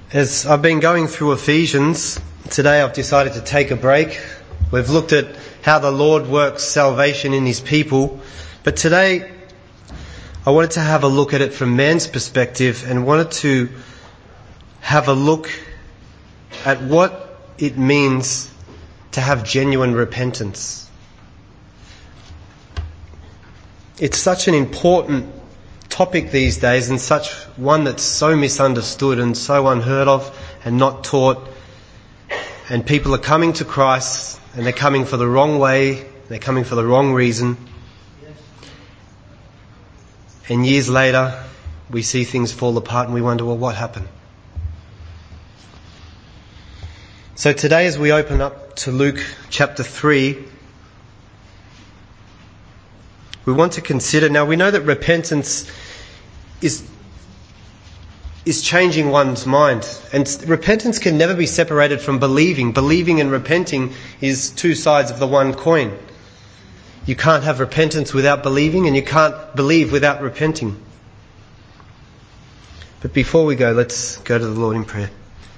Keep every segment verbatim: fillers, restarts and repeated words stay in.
As I've been going through Ephesians, today I've decided to take a break. We've looked at how the Lord works salvation in His people, but today I wanted to have a look at it from man's perspective and wanted to have a look at what it means to have genuine repentance. It's such an important topic these days, and such one that's so misunderstood and so unheard of and not taught. And people are coming to Christ and they're coming for the wrong way, they're coming for the wrong reason. And years later we see things fall apart and we wonder, well, what happened? So today, as we open up to Luke chapter three, we want to consider, now we know that repentance is is changing one's mind. And repentance can never be separated from believing. Believing and repenting is two sides of the one coin. You can't have repentance without believing, and you can't believe without repenting. But before we go, let's go to the Lord in prayer.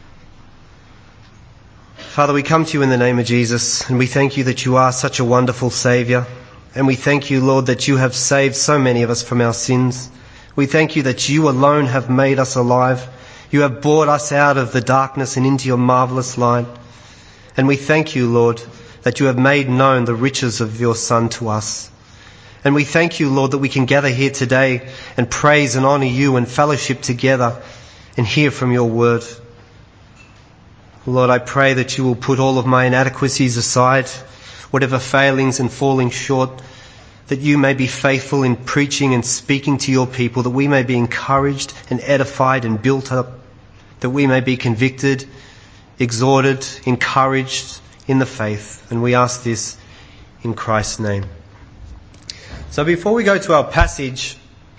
Father, we come to you in the name of Jesus, and we thank you that you are such a wonderful Saviour. And we thank you, Lord, that you have saved so many of us from our sins. We thank you that you alone have made us alive. You have brought us out of the darkness and into your marvellous light. And we thank you, Lord, that you have made known the riches of your Son to us. And we thank you, Lord, that we can gather here today and praise and honour you and fellowship together and hear from your word. Lord, I pray that you will put all of my inadequacies aside, whatever failings and falling short, that you may be faithful in preaching and speaking to your people, that we may be encouraged and edified and built up, that we may be convicted, exhorted, encouraged in the faith. And we ask this in Christ's name. So before we go to our passage,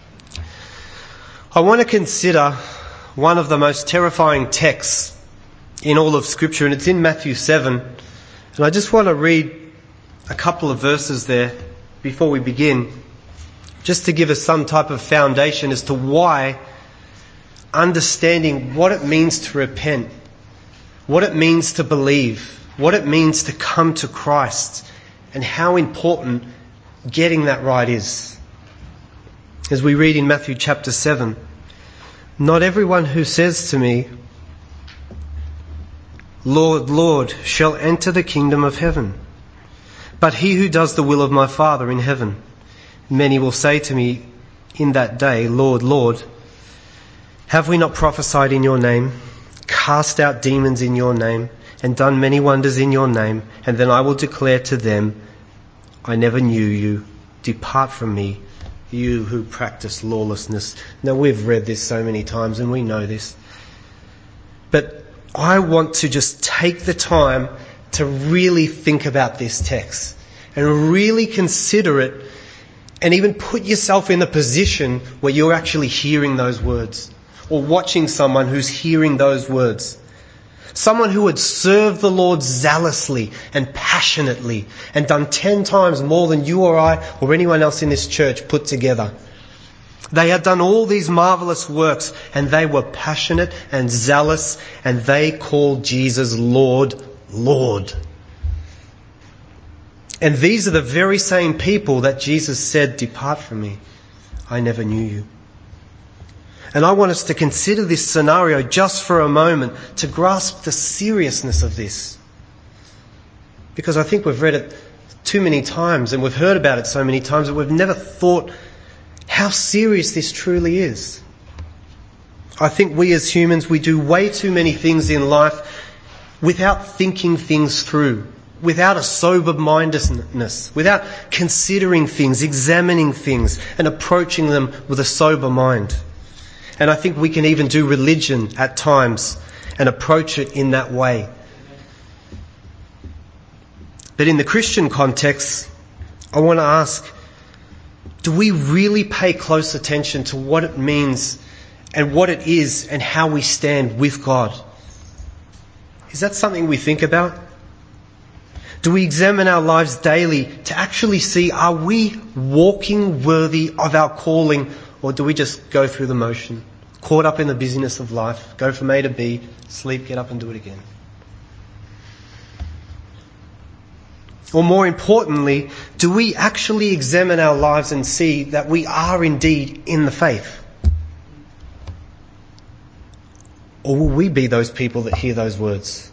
I want to consider one of the most terrifying texts in all of Scripture, and it's in Matthew seven. And I just want to read a couple of verses there before we begin, just to give us some type of foundation as to why understanding what it means to repent, what it means to believe, what it means to come to Christ, and how important getting that right is. As we read in Matthew chapter seven, "Not everyone who says to me, 'Lord, Lord,' shall enter the kingdom of heaven, but he who does the will of my Father in heaven. Many will say to me in that day, 'Lord, Lord, have we not prophesied in your name, cast out demons in your name, and done many wonders in your name?' And then I will declare to them, 'I never knew you. Depart from me, you who practice lawlessness.'" Now, we've read this so many times and we know this. But I want to just take the time to really think about this text and really consider it, and even put yourself in the position where you're actually hearing those words or watching someone who's hearing those words. Someone who had served the Lord zealously and passionately and done ten times more than you or I or anyone else in this church put together. They had done all these marvellous works, and they were passionate and zealous, and they called Jesus Lord, Lord. And these are the very same people that Jesus said, "Depart from me, I never knew you." And I want us to consider this scenario just for a moment to grasp the seriousness of this. Because I think we've read it too many times and we've heard about it so many times that we've never thought how serious this truly is. I think we as humans, we do way too many things in life without thinking things through, without a sober-mindedness, without considering things, examining things, and approaching them with a sober mind. And I think we can even do religion at times and approach it in that way. But in the Christian context, I want to ask, do we really pay close attention to what it means and what it is and how we stand with God? Is that something we think about? Do we examine our lives daily to actually see, are we walking worthy of our calling, or do we just go through the motion? caught up in the busyness of life, go from A to B, sleep, get up and do it again. Or more importantly, do we actually examine our lives and see that we are indeed in the faith? Or will we be those people that hear those words?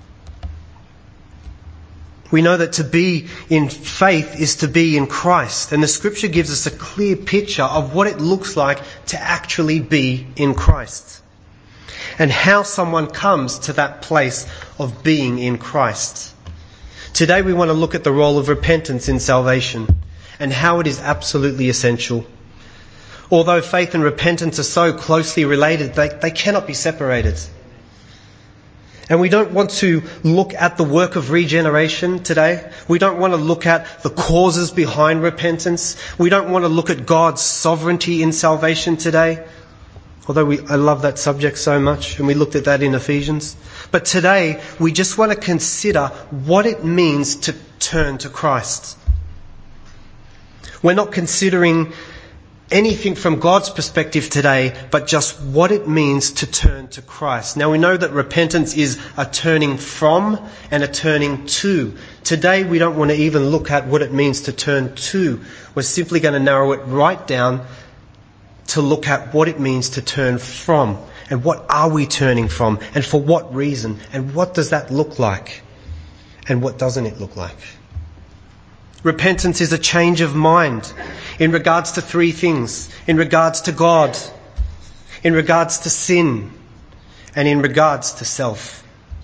We know that to be in faith is to be in Christ. And the scripture gives us a clear picture of what it looks like to actually be in Christ. And how someone comes to that place of being in Christ. Today we want to look at the role of repentance in salvation and how it is absolutely essential. Although faith and repentance are so closely related, they, they cannot be separated. And we don't want to look at the work of regeneration today. We don't want to look at the causes behind repentance. We don't want to look at God's sovereignty in salvation today. Although we, I love that subject so much, and we looked at that in Ephesians. But today, we just want to consider what it means to turn to Christ. We're not considering anything from God's perspective today, but just what it means to turn to Christ. Now we know that repentance is a turning from and a turning to. Today we don't want to even look at what it means to turn to. We're simply going to narrow it right down to look at what it means to turn from. And what are we turning from? And for what reason? And what does that look like? And what doesn't it look like? Repentance is a change of mind in regards to three things. In regards to God, in regards to sin, and in regards to self.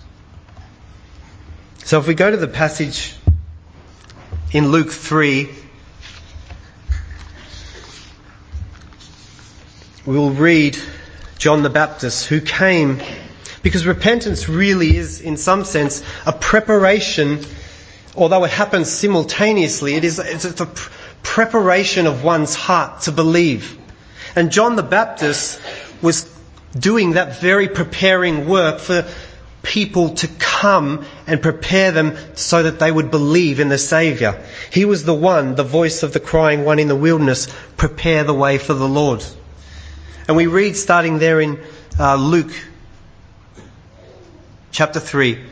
So if we go to the passage in Luke three, we will read John the Baptist, who came, because repentance really is, in some sense, a preparation. Although it happens simultaneously, it is it's a preparation of one's heart to believe. And John the Baptist was doing that very preparing work for people to come and prepare them so that they would believe in the Saviour. He was the one, the voice of the crying one in the wilderness, prepare the way for the Lord. And we read starting there in uh, Luke chapter three.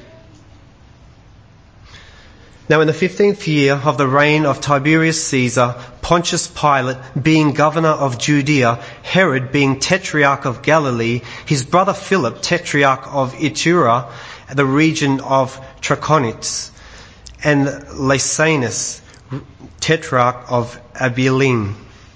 Now in the fifteenth year of the reign of Tiberius Caesar, Pontius Pilate being governor of Judea, Herod being tetrarch of Galilee, his brother Philip tetrarch of Iturea, the region of Trachonitis, and Lysanias tetrarch of Abilene.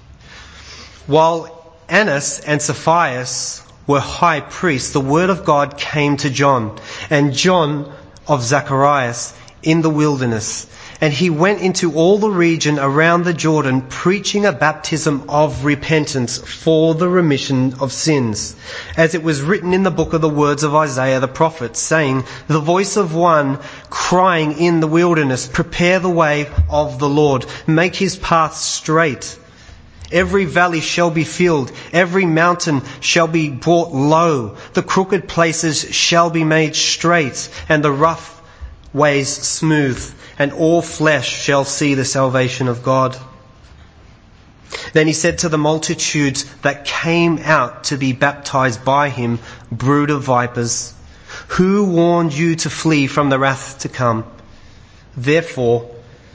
While Annas and Sapphira were high priests, the word of God came to John, and John of Zacharias, in the wilderness. And he went into all the region around the Jordan, preaching a baptism of repentance for the remission of sins, as it was written in the book of the words of Isaiah the prophet, saying, the voice of one crying in the wilderness, prepare the way of the Lord, make his path straight. Every valley shall be filled, every mountain shall be brought low, the crooked places shall be made straight, and the rough ways smooth, and all flesh shall see the salvation of God. Then he said to the multitudes that came out to be baptized by him, brood of vipers, who warned you to flee from the wrath to come? Therefore,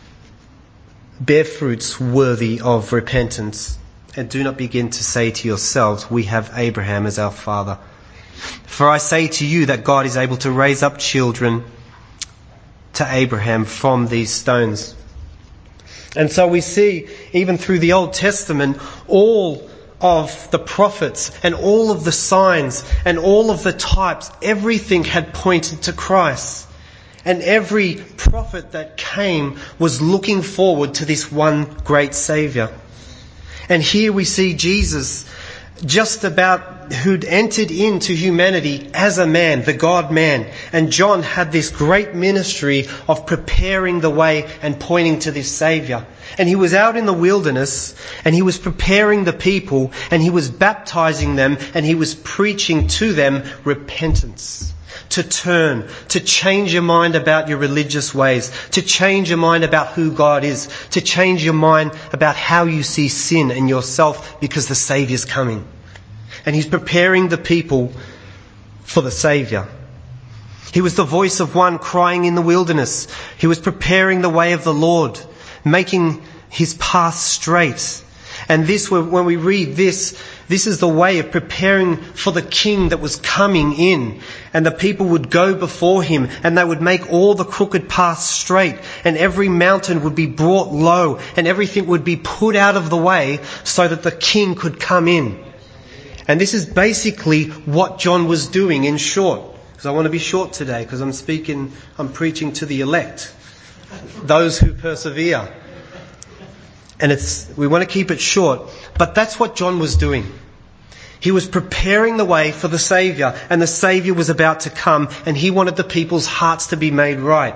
bear fruits worthy of repentance, and do not begin to say to yourselves, we have Abraham as our father. For I say to you that God is able to raise up children to Abraham from these stones. And so we see, even through the Old Testament, all of the prophets and all of the signs and all of the types, everything had pointed to Christ. And every prophet that came was looking forward to this one great Saviour. And here we see Jesus, just about who'd entered into humanity as a man, the God-man. And John had this great ministry of preparing the way and pointing to this Saviour. And he was out in the wilderness and he was preparing the people and he was baptizing them and he was preaching to them repentance. To turn, to change your mind about your religious ways, to change your mind about who God is, to change your mind about how you see sin and yourself because the Saviour's coming. and he's preparing the people for the Saviour. He was the voice of one crying in the wilderness. He was preparing the way of the Lord, making his path straight. And this, when we read this, this is the way of preparing for the King that was coming in. And the people would go before him, and they would make all the crooked paths straight, and every mountain would be brought low, and everything would be put out of the way so that the King could come in. And this is basically what John was doing in short. Because I want to be short today, because I'm speaking, I'm preaching to the elect, those who persevere. And it's, we want to keep it short, but that's what John was doing. He was preparing the way for the Saviour, and the Saviour was about to come, and he wanted the people's hearts to be made right.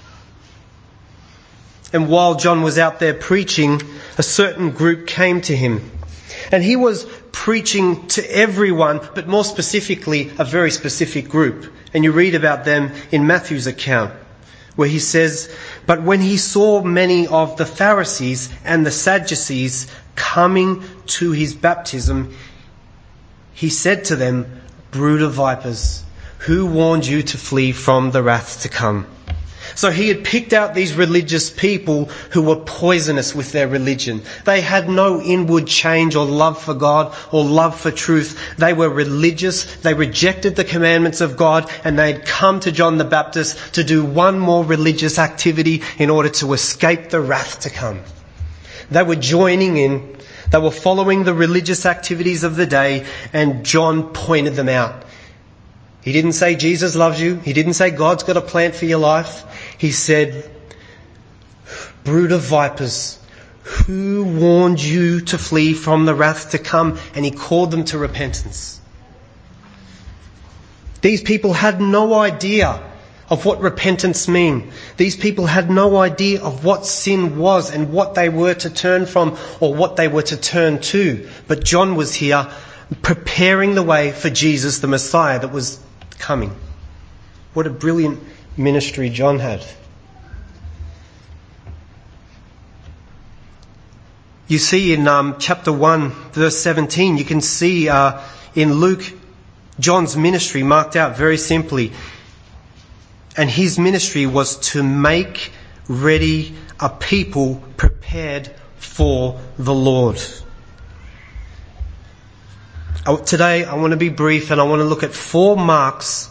And while John was out there preaching, a certain group came to him. And he was preaching to everyone, but more specifically, a very specific group. And you read about them in Matthew's account, where he says, "But when he saw many of the Pharisees and the Sadducees coming to his baptism, he said to them, 'Brood of vipers, who warned you to flee from the wrath to come?'" So he had picked out these religious people who were poisonous with their religion. They had no inward change or love for God or love for truth. They were religious. They rejected the commandments of God, and they had come to John the Baptist to do one more religious activity in order to escape the wrath to come. They were joining in. They were following the religious activities of the day, and John pointed them out. He didn't say Jesus loves you. He didn't say God's got a plan for your life. He said, "Brood of vipers, who warned you to flee from the wrath to come?" And he called them to repentance. These people had no idea of what repentance meant. These people had no idea of what sin was and what they were to turn from or what they were to turn to. But John was here preparing the way for Jesus, the Messiah that was coming. What a brilliant ministry John had. You see in um, chapter one, verse seventeen, you can see uh, in Luke, John's ministry marked out very simply. And his ministry was to make ready a people prepared for the Lord. Today I want to be brief, and I want to look at four marks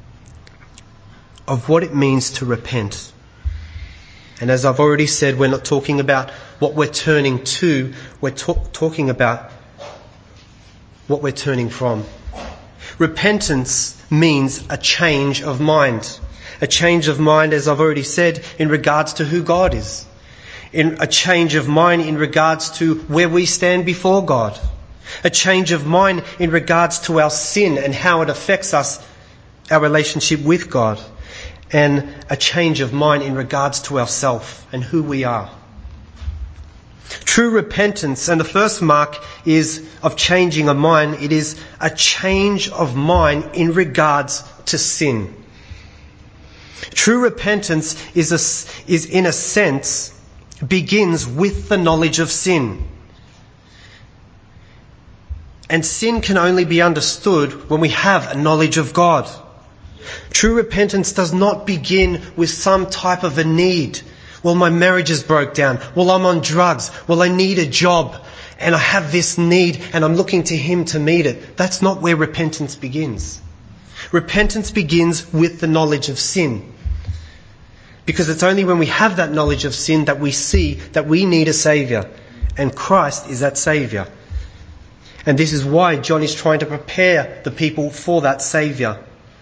of what it means to repent. And as I've already said, we're not talking about what we're turning to, we're to- talking about what we're turning from. Repentance means a change of mind. A change of mind, as I've already said, in regards to who God is. In a change of mind in regards to where we stand before God. A change of mind in regards to our sin and how it affects us, our relationship with God. And a change of mind in regards to ourselves and who we are. True repentance, and the first mark is of changing of mind, it is a change of mind in regards to sin. True repentance is, a, is in a sense, begins with the knowledge of sin. And sin can only be understood when we have a knowledge of God. True repentance does not begin with some type of a need. Well, my marriage is broke down. Well, I'm on drugs. Well, I need a job. And I have this need and I'm looking to Him to meet it. That's not where repentance begins. Repentance begins with the knowledge of sin. Because it's only when we have that knowledge of sin that we see that we need a Saviour. And Christ is that Saviour. And this is why John is trying to prepare the people for that Saviour.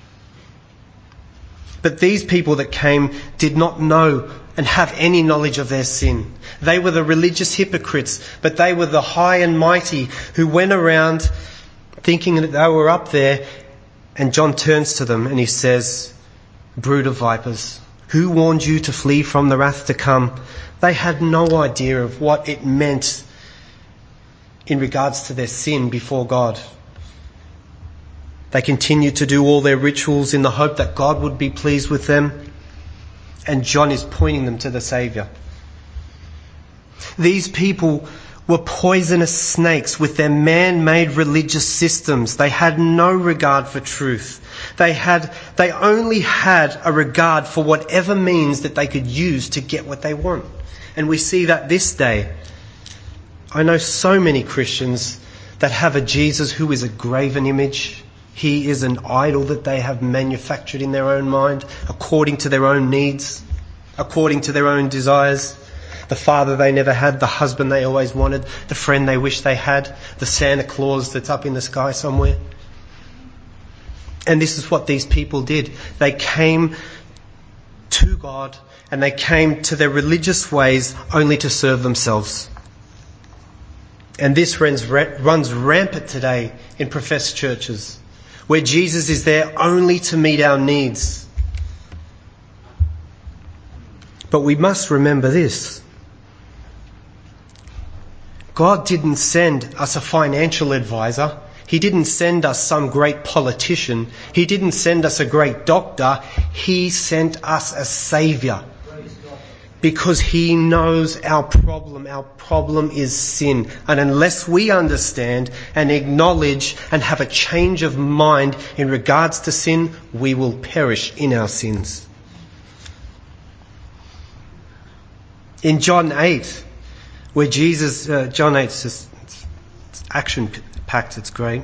But these people that came did not know and have any knowledge of their sin. They were the religious hypocrites, but they were the high and mighty who went around thinking that they were up there. And John turns to them and he says, "Brood of vipers, who warned you to flee from the wrath to come?" They had no idea of what it meant in regards to their sin before God. They continued to do all their rituals in the hope that God would be pleased with them. And John is pointing them to the Saviour. These people were poisonous snakes with their man-made religious systems. They had no regard for truth. They had, they only had a regard for whatever means that they could use to get what they want. And we see that this day. I know so many Christians that have a Jesus who is a graven image. He is an idol that they have manufactured in their own mind, according to their own needs, according to their own desires. The father they never had, the husband they always wanted, the friend they wish they had, the Santa Claus that's up in the sky somewhere. And this is what these people did. They came to God and they came to their religious ways only to serve themselves. And this runs, runs rampant today in professed churches, where Jesus is there only to meet our needs. But we must remember this. God didn't send us a financial advisor. He didn't send us some great politician. He didn't send us a great doctor. He sent us a saviour. Because he knows our problem. Our problem is sin. And unless we understand and acknowledge and have a change of mind in regards to sin, we will perish in our sins. In John eight, where Jesus, uh, John eight is just, it's, it's action-packed, it's great.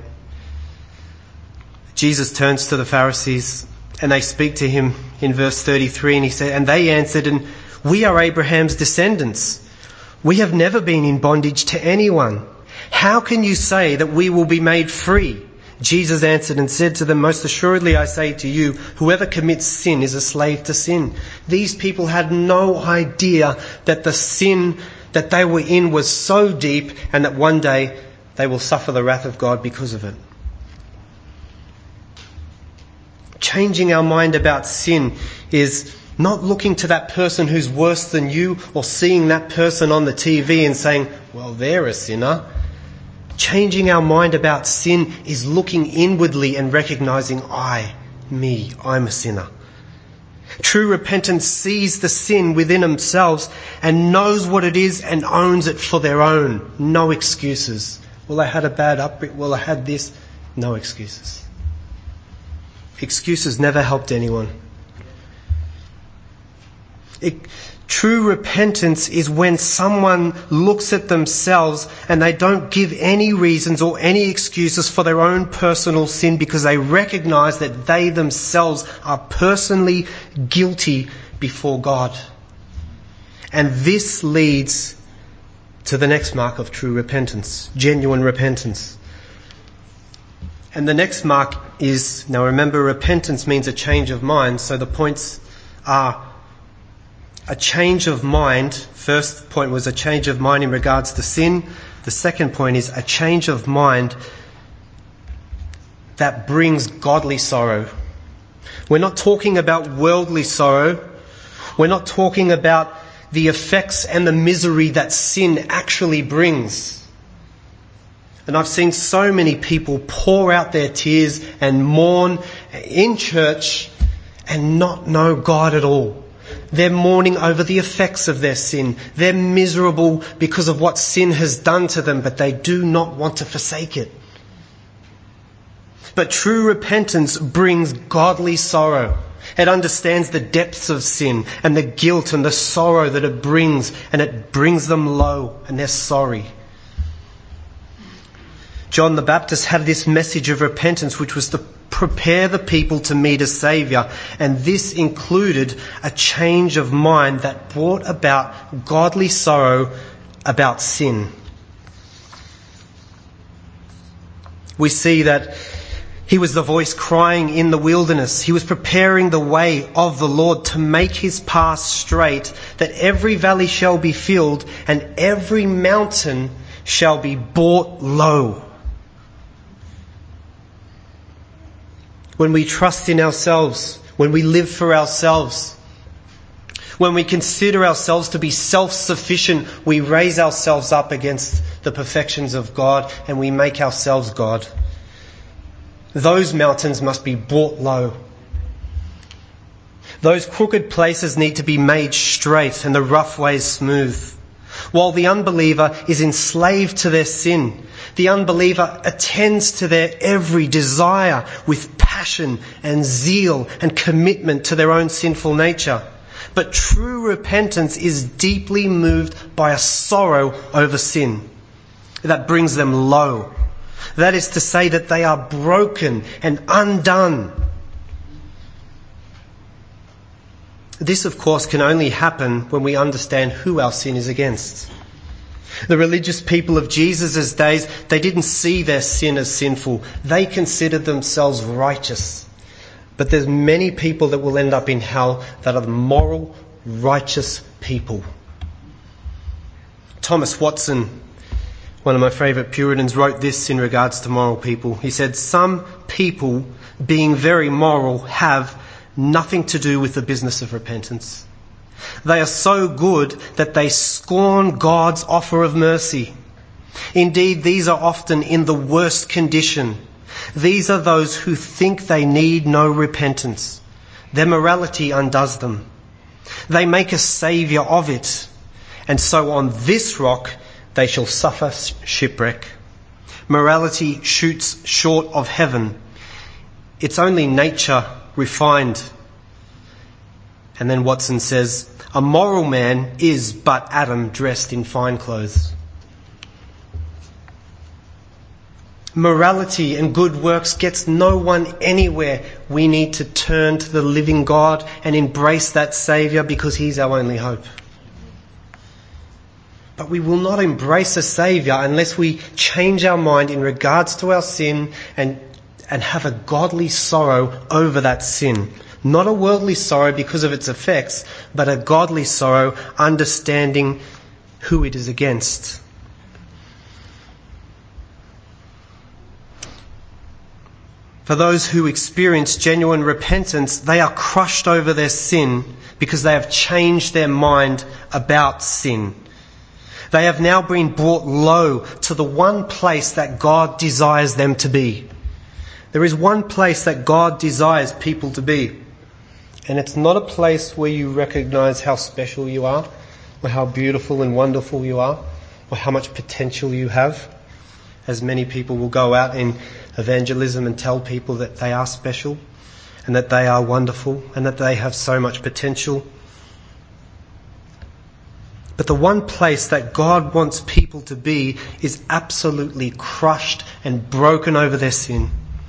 Jesus turns to the Pharisees and they speak to him in verse thirty-three, and he said, and they answered, and we are Abraham's descendants. We have never been in bondage to anyone. How can you say that we will be made free? Jesus answered and said to them, most assuredly I say to you, whoever commits sin is a slave to sin. These people had no idea that the sin that they were in was so deep and that one day they will suffer the wrath of God because of it. Changing our mind about sin is not looking to that person who's worse than you or seeing that person on the T V and saying, well, they're a sinner. Changing our mind about sin is looking inwardly and recognizing, I, me, I'm a sinner. True repentance sees the sin within themselves and knows what it is and owns it for their own. No excuses. Well, I had a bad upbringing. Well, I had this. No excuses. Excuses never helped anyone. It, true repentance is when someone looks at themselves and they don't give any reasons or any excuses for their own personal sin because they recognize that they themselves are personally guilty before God. And this leads to the next mark of true repentance, genuine repentance. And the next mark is, now remember, repentance means a change of mind, so the points are a change of mind. First point was a change of mind in regards to sin. The second point is a change of mind that brings godly sorrow. We're not talking about worldly sorrow. We're not talking about the effects and the misery that sin actually brings. And I've seen so many people pour out their tears and mourn in church and not know God at all. They're mourning over the effects of their sin. They're miserable because of what sin has done to them, but they do not want to forsake it. But true repentance brings godly sorrow. It understands the depths of sin and the guilt and the sorrow that it brings, and it brings them low and they're sorry. John the Baptist had this message of repentance, which was to prepare the people to meet a Saviour. And this included a change of mind that brought about godly sorrow about sin. We see that he was the voice crying in the wilderness. He was preparing the way of the Lord to make his path straight, that every valley shall be filled and every mountain shall be brought low. When we trust in ourselves, when we live for ourselves, when we consider ourselves to be self-sufficient, we raise ourselves up against the perfections of God and we make ourselves God. Those mountains must be brought low. Those crooked places need to be made straight and the rough ways smooth. while the unbeliever is enslaved to their sin. The unbeliever attends to their every desire with passion and zeal and commitment to their own sinful nature. But true repentance is deeply moved by a sorrow over sin that brings them low. That is to say that they are broken and undone. This, of course, can only happen when we understand who our sin is against. The religious people of Jesus' days, they didn't see their sin as sinful. They considered themselves righteous. But there's many people that will end up in hell that are the moral, righteous people. Thomas Watson, one of my favourite Puritans, wrote this in regards to moral people. He said, "Some people, being very moral, have nothing to do with the business of repentance. They are so good that they scorn God's offer of mercy. Indeed, these are often in the worst condition. These are those who think they need no repentance. Their morality undoes them. They make a saviour of it, and so on this rock they shall suffer shipwreck. Morality shoots short of heaven. It's only nature refined." And then Watson says, "A moral man is but Adam dressed in fine clothes." Morality and good works gets no one anywhere. We need to turn to the living God and embrace that Saviour because He's our only hope. But we will not embrace a Saviour unless we change our mind in regards to our sin and, and have a godly sorrow over that sin. Not a worldly sorrow because of its effects, but a godly sorrow understanding who it is against. For those who experience genuine repentance, they are crushed over their sin because they have changed their mind about sin. They have now been brought low to the one place that God desires them to be. There is one place that God desires people to be. And it's not a place where you recognise how special you are, or how beautiful and wonderful you are, or how much potential you have. As many people will go out in evangelism and tell people that they are special, and that they are wonderful, and that they have so much potential. But the one place that God wants people to be is absolutely crushed and broken over their sin.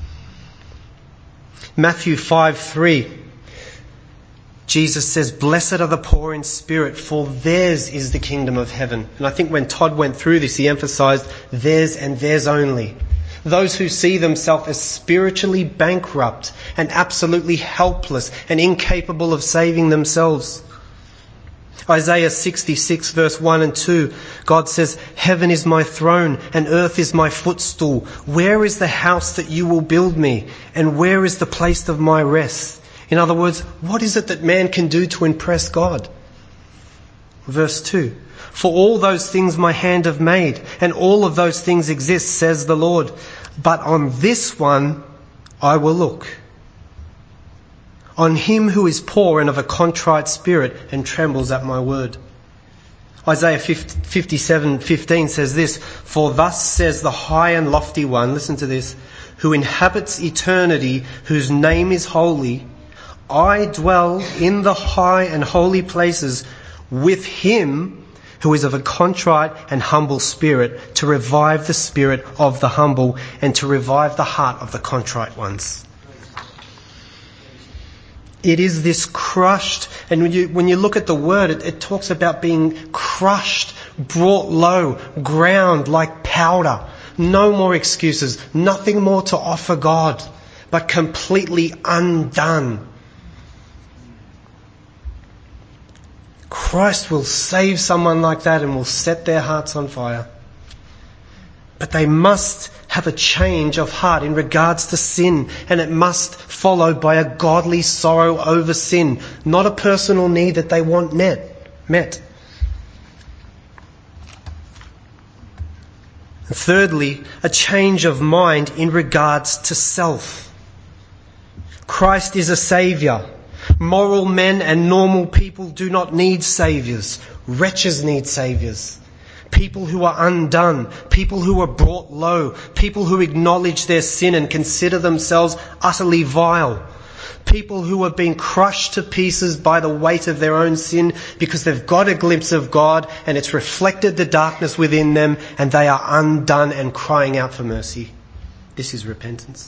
Matthew five three, Jesus says, "Blessed are the poor in spirit, for theirs is the kingdom of heaven." And I think when Todd went through this, he emphasised theirs and theirs only. Those who see themselves as spiritually bankrupt and absolutely helpless and incapable of saving themselves. Isaiah sixty-six verse one and two, God says, "Heaven is my throne and earth is my footstool. Where is the house that you will build me? And where is the place of my rest?" In other words, what is it that man can do to impress God? Verse two, "For all those things my hand have made, and all of those things exist, says the Lord. But on this one I will look. On him who is poor and of a contrite spirit and trembles at my word." Isaiah fifty-seven fifteen says this, "For thus says the high and lofty one," listen to this, "who inhabits eternity, whose name is holy, I dwell in the high and holy places with him who is of a contrite and humble spirit, to revive the spirit of the humble and to revive the heart of the contrite ones." It is this crushed, and when you, when you look at the word, it, it talks about being crushed, brought low, ground like powder. No more excuses, nothing more to offer God, but completely undone. Christ will save someone like that and will set their hearts on fire. But they must have a change of heart in regards to sin, and it must follow by a godly sorrow over sin, not a personal need that they want met. met. And thirdly, a change of mind in regards to self. Christ is a saviour. Moral men and normal people do not need saviours. Wretches need saviours. people who are undone, people who are brought low, people who acknowledge their sin and consider themselves utterly vile, people who have been crushed to pieces by the weight of their own sin because they've got a glimpse of God and it's reflected the darkness within them and they are undone and crying out for mercy. This is repentance.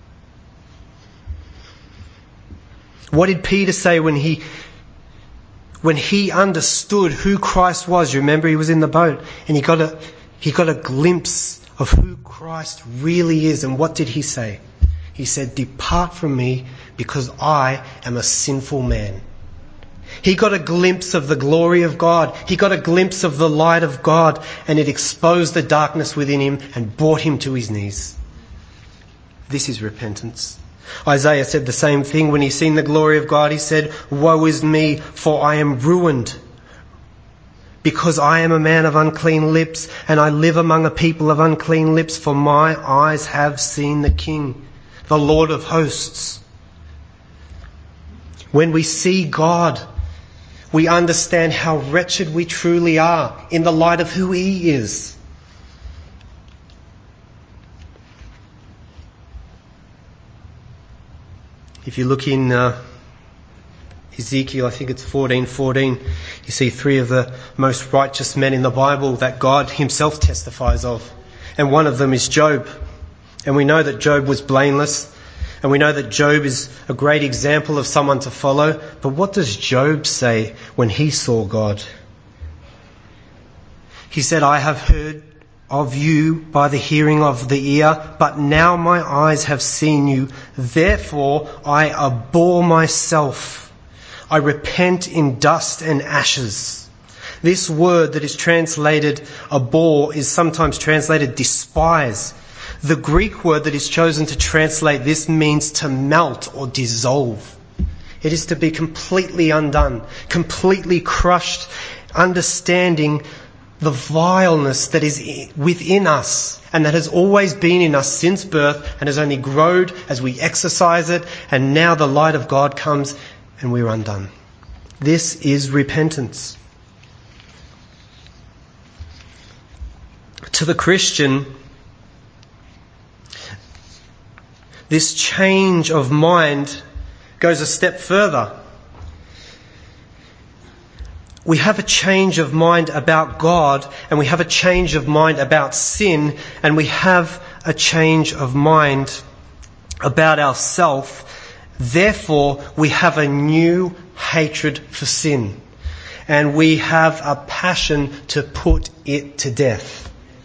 What did Peter say when he when he understood who Christ was? You remember, he was in the boat and he got a he got a glimpse of who Christ really is. And what did he say? He said, "Depart from me, because I am a sinful man." He got a glimpse of the glory of God. He got a glimpse of the light of God, and it exposed the darkness within him and brought him to his knees. This is repentance. Isaiah said the same thing when he seen the glory of God. He said, "Woe is me, for I am ruined, because I am a man of unclean lips, and I live among a people of unclean lips, for my eyes have seen the King, the Lord of hosts." When we see God, we understand how wretched we truly are in the light of who He is. If you look in uh, Ezekiel, I think it's fourteen fourteen, you see three of the most righteous men in the Bible that God Himself testifies of. And one of them is Job. And we know that Job was blameless. And we know that Job is a great example of someone to follow. But what does Job say when he saw God? He said, "I have heard of you by the hearing of the ear, but now my eyes have seen you. Therefore I abhor myself. I repent in dust and ashes." This word that is translated abhor is sometimes translated despise. The Greek word that is chosen to translate this means to melt or dissolve. It is to be completely undone, completely crushed, understanding the vileness that is within us and that has always been in us since birth and has only grown as we exercise it, and now the light of God comes and we're undone. This is repentance. To the Christian, this change of mind goes a step further. We have a change of mind about God, and we have a change of mind about sin, and we have a change of mind about ourselves. Therefore, we have a new hatred for sin, and we have a passion to put it to death.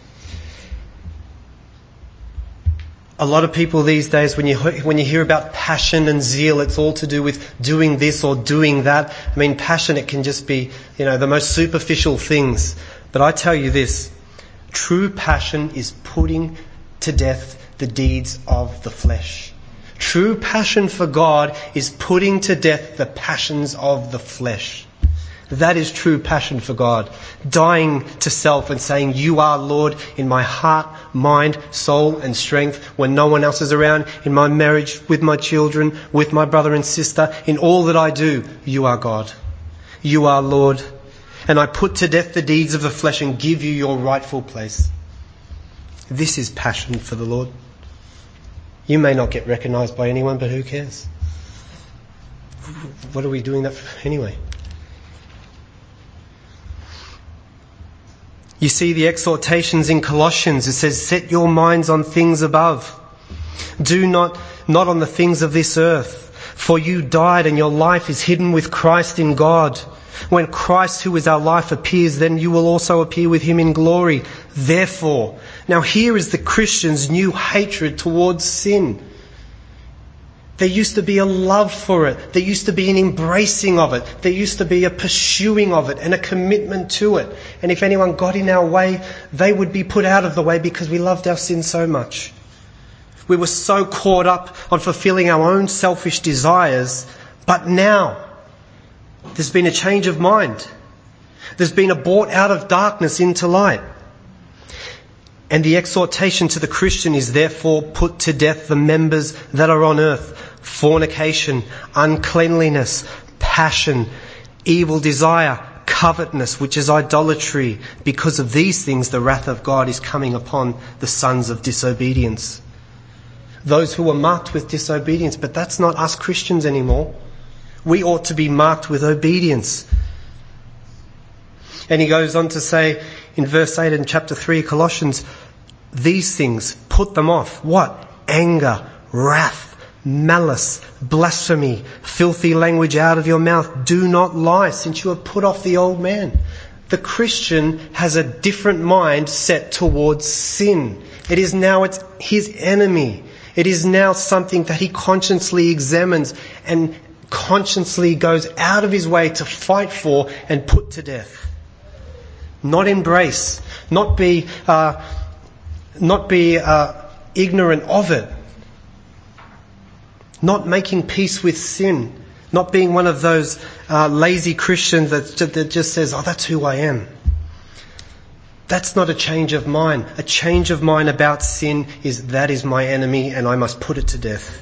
A lot of people these days, when you when you hear about passion and zeal, it's all to do with doing this or doing that. I mean, passion, it can just be, you know, the most superficial things. But I tell you this, true passion is putting to death the deeds of the flesh. True passion for God is putting to death the passions of the flesh. That is true passion for God. Dying to self and saying, "You are Lord in my heart, mind, soul and strength, when no one else is around, in my marriage, with my children, with my brother and sister, in all that I do, you are God. You are Lord. And I put to death the deeds of the flesh and give you your rightful place." This is passion for the Lord. You may not get recognised by anyone, but who cares? What are we doing that for anyway? You see the exhortations in Colossians. It says, "Set your minds on things above. Do not, not on the things of this earth. For you died and your life is hidden with Christ in God. When Christ, who is our life, appears, then you will also appear with Him in glory. Therefore," now here is the Christian's new hatred towards sin. There used to be a love for it. There used to be an embracing of it. There used to be a pursuing of it and a commitment to it. And if anyone got in our way, they would be put out of the way because we loved our sin so much. We were so caught up on fulfilling our own selfish desires. But now, there's been a change of mind. There's been a brought out of darkness into light. And the exhortation to the Christian is, "Therefore put to death the members that are on earth: fornication, uncleanliness, passion, evil desire, covetousness, which is idolatry. Because of these things, the wrath of God is coming upon the sons of disobedience. Those who were marked with disobedience, but that's not us Christians anymore. We ought to be marked with obedience. And he goes on to say in verse eight in chapter three of Colossians, these things, put them off. What? Anger, wrath, malice, blasphemy, filthy language out of your mouth. Do not lie, since you have put off the old man. The Christian has a different mind set towards sin. It is now it's his enemy. It is now something that he consciously examines and consciously goes out of his way to fight for and put to death. Not embrace, not be, uh, not be uh, ignorant of it. Not making peace with sin. Not being one of those uh, lazy Christians that, that just says, oh, that's who I am. That's not a change of mind. A change of mind about sin is, that is my enemy and I must put it to death.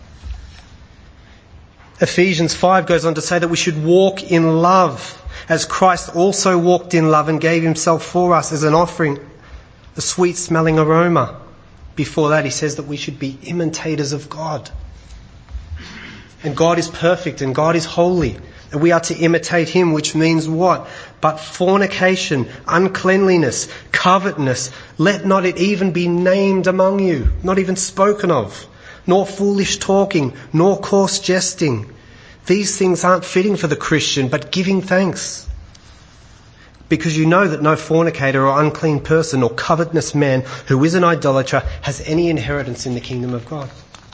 Ephesians five goes on to say that we should walk in love, as Christ also walked in love and gave himself for us as an offering, a sweet-smelling aroma. Before that, he says that we should be imitators of God. And God is perfect and God is holy. And we are to imitate him, which means what? But fornication, uncleanliness, covetousness, let not it even be named among you, not even spoken of, nor foolish talking, nor coarse jesting. These things aren't fitting for the Christian, but giving thanks. Because you know that no fornicator or unclean person or covetous man who is an idolater has any inheritance in the kingdom of God.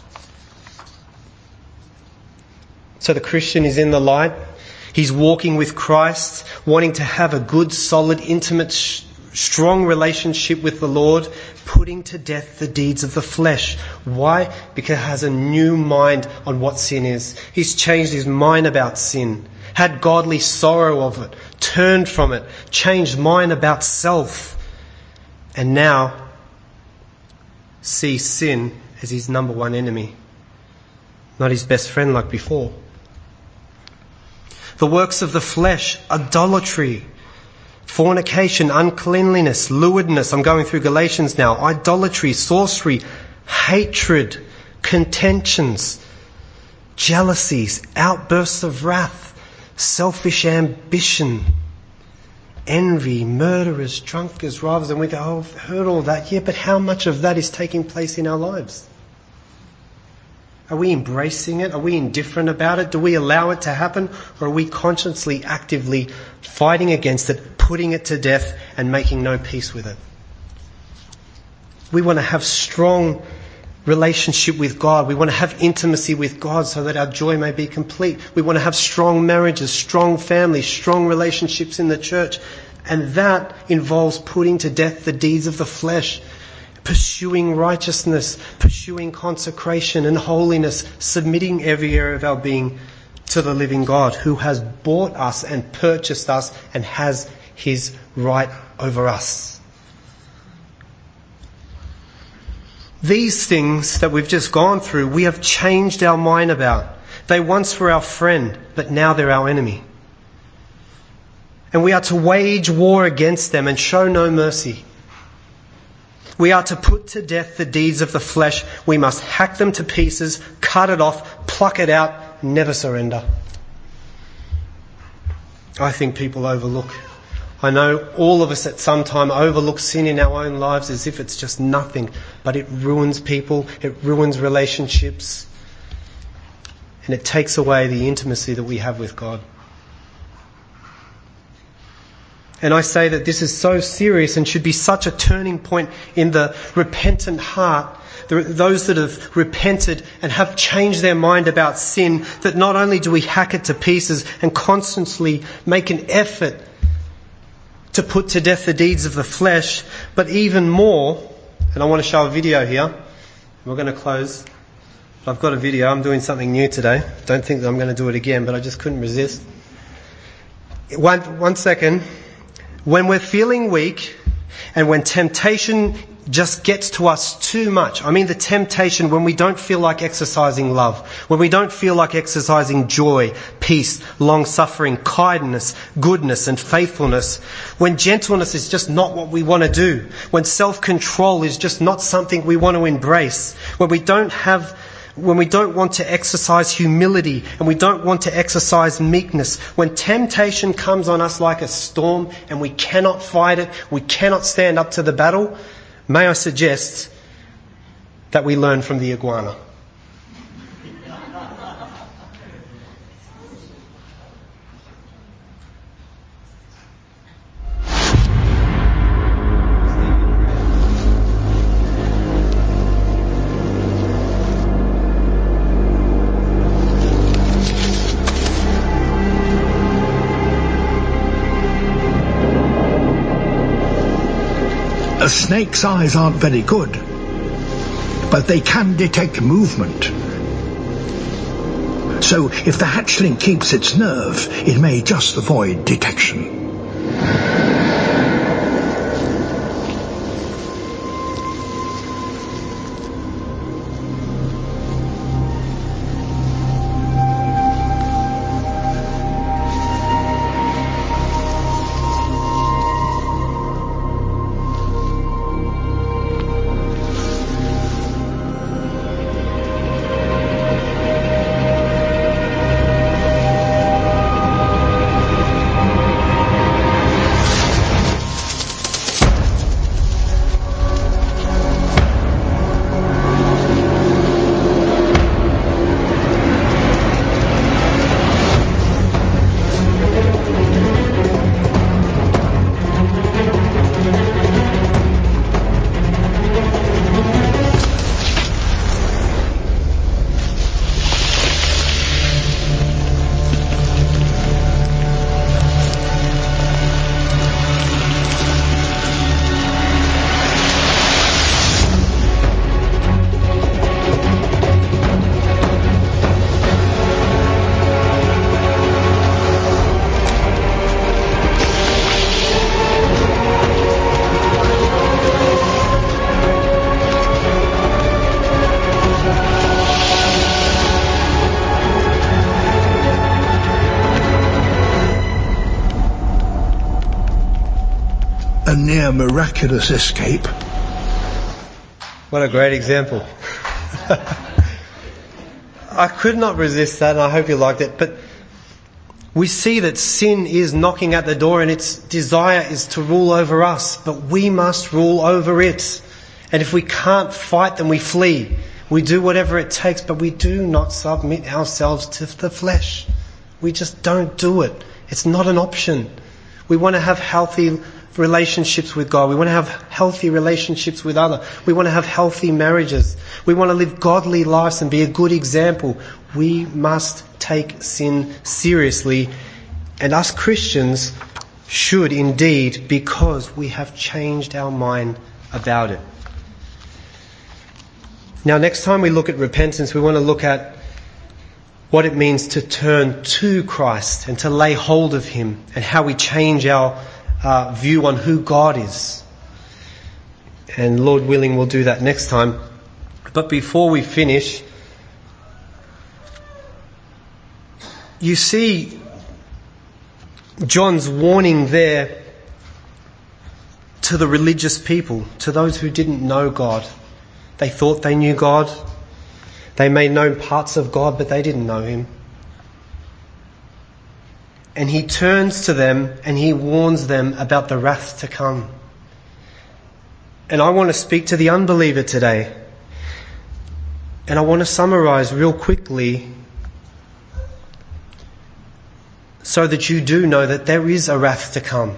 So the Christian is in the light. He's walking with Christ, wanting to have a good, solid, intimate, strong relationship with the Lord, putting to death the deeds of the flesh. Why? Because he has a new mind on what sin is. He's changed his mind about sin, had godly sorrow of it, turned from it, changed mind about self, and now sees sin as his number one enemy, not his best friend like before. The works of the flesh, idolatry, fornication, uncleanliness, lewdness. I'm going through Galatians now. Idolatry, sorcery, hatred, contentions, jealousies, outbursts of wrath, selfish ambition, envy, murderers, drunkards, robbers. And we go, oh, I've heard all that. Yeah, but how much of that is taking place in our lives? Are we embracing it? Are we indifferent about it? Do we allow it to happen? Or are we consciously, actively fighting against it, putting it to death and making no peace with it? We want to have strong relationship with God. We want to have intimacy with God so that our joy may be complete. We want to have strong marriages, strong families, strong relationships in the church. And that involves putting to death the deeds of the flesh, pursuing righteousness, pursuing consecration and holiness, submitting every area of our being to the living God who has bought us and purchased us and has his right over us. These things that we've just gone through, we have changed our mind about. They once were our friend, but now they're our enemy. And we are to wage war against them and show no mercy. We are to put to death the deeds of the flesh. We must hack them to pieces, cut it off, pluck it out, never surrender. I think people overlook. I know all of us at some time overlook sin in our own lives as if it's just nothing, but it ruins people, it ruins relationships, and it takes away the intimacy that we have with God. And I say that this is so serious and should be such a turning point in the repentant heart, those that have repented and have changed their mind about sin, that not only do we hack it to pieces and constantly make an effort to put to death the deeds of the flesh, but even more, and I want to show a video here. We're going to close. I've got a video. I'm doing something new today. Don't think that I'm going to do it again, but I just couldn't resist. One, one second. When we're feeling weak and when temptation just gets to us too much. I mean, the temptation when we don't feel like exercising love, when we don't feel like exercising joy, peace, long-suffering, kindness, goodness and faithfulness, when gentleness is just not what we want to do, when self-control is just not something we want to embrace, when we don't have, when we don't want to exercise humility and we don't want to exercise meekness, when temptation comes on us like a storm and we cannot fight it, we cannot stand up to the battle, may I suggest that we learn from the iguana. A snake's eyes aren't very good, but they can detect movement. So if the hatchling keeps its nerve, it may just avoid detection. A near miraculous escape. What a great example. I could not resist that, and I hope you liked it. But we see that sin is knocking at the door and its desire is to rule over us, but we must rule over it. And if we can't fight, then we flee. We do whatever it takes, but we do not submit ourselves to the flesh. We just don't do it. It's not an option. We want to have healthy relationships with God. We want to have healthy relationships with others. We want to have healthy marriages. We want to live godly lives and be a good example. We must take sin seriously. And us Christians should indeed, because we have changed our mind about it. Now, next time we look at repentance, we want to look at what it means to turn to Christ and to lay hold of Him, and how we change our uh, view on who God is. And Lord willing, we'll do that next time. But before we finish, you see John's warning there to the religious people, to those who didn't know God. They thought they knew God. They may know parts of God, but they didn't know Him. And He turns to them and He warns them about the wrath to come. And I want to speak to the unbeliever today. And I want to summarize real quickly so that you do know that there is a wrath to come.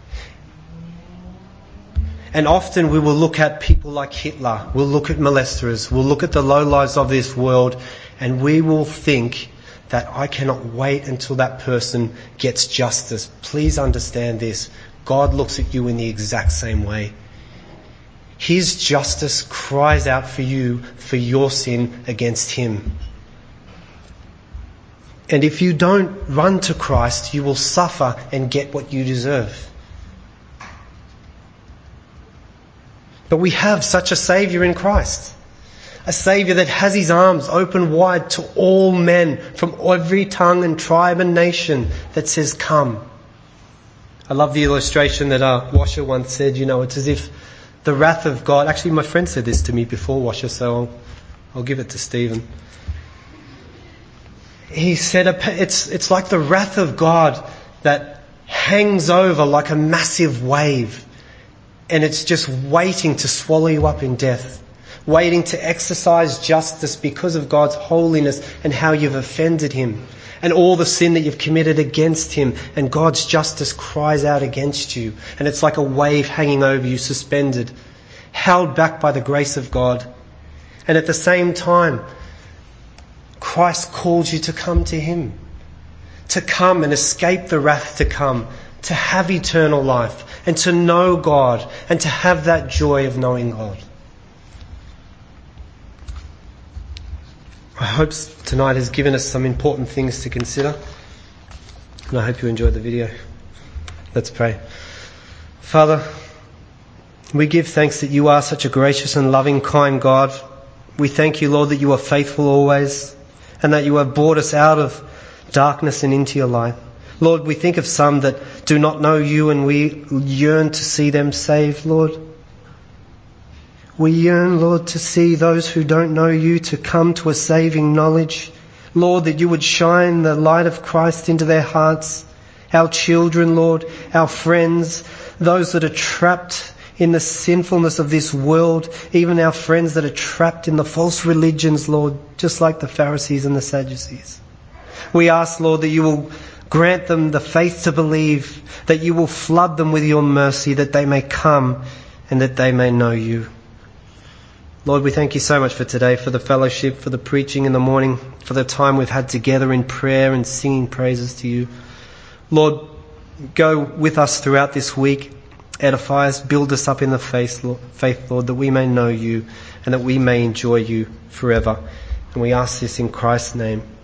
And often we will look at people like Hitler, we'll look at molesters, we'll look at the lowlives of this world, and we will think that I cannot wait until that person gets justice. Please understand this. God looks at you in the exact same way. His justice cries out for you for your sin against Him. And if you don't run to Christ, you will suffer and get what you deserve. But we have such a Saviour in Christ. A Saviour that has his arms open wide to all men from every tongue and tribe and nation that says, come. I love the illustration that uh, Washer once said, you know, it's as if the wrath of God... Actually, my friend said this to me before, Washer, so I'll, I'll give it to Stephen. He said it's, it's like the wrath of God that hangs over like a massive wave, and it's just waiting to swallow you up in death, waiting to exercise justice because of God's holiness and how you've offended him and all the sin that you've committed against him, and God's justice cries out against you, and it's like a wave hanging over you, suspended, held back by the grace of God. And at the same time, Christ calls you to come to him, to come and escape the wrath to come, to have eternal life and to know God and to have that joy of knowing God. I hope tonight has given us some important things to consider, and I hope you enjoyed the video. Let's pray. Father, we give thanks that you are such a gracious and loving, kind God. We thank you, Lord, that you are faithful always and that you have brought us out of darkness and into your light. Lord, we think of some that do not know you, and we yearn to see them saved, Lord. We yearn, Lord, to see those who don't know you to come to a saving knowledge. Lord, that you would shine the light of Christ into their hearts. Our children, Lord, our friends, those that are trapped in the sinfulness of this world, even our friends that are trapped in the false religions, Lord, just like the Pharisees and the Sadducees. We ask, Lord, that you will grant them the faith to believe, that you will flood them with your mercy, that they may come and that they may know you. Lord, we thank you so much for today, for the fellowship, for the preaching in the morning, for the time we've had together in prayer and singing praises to you. Lord, go with us throughout this week, edify us, build us up in the faith, Lord, that we may know you and that we may enjoy you forever. And we ask this in Christ's name.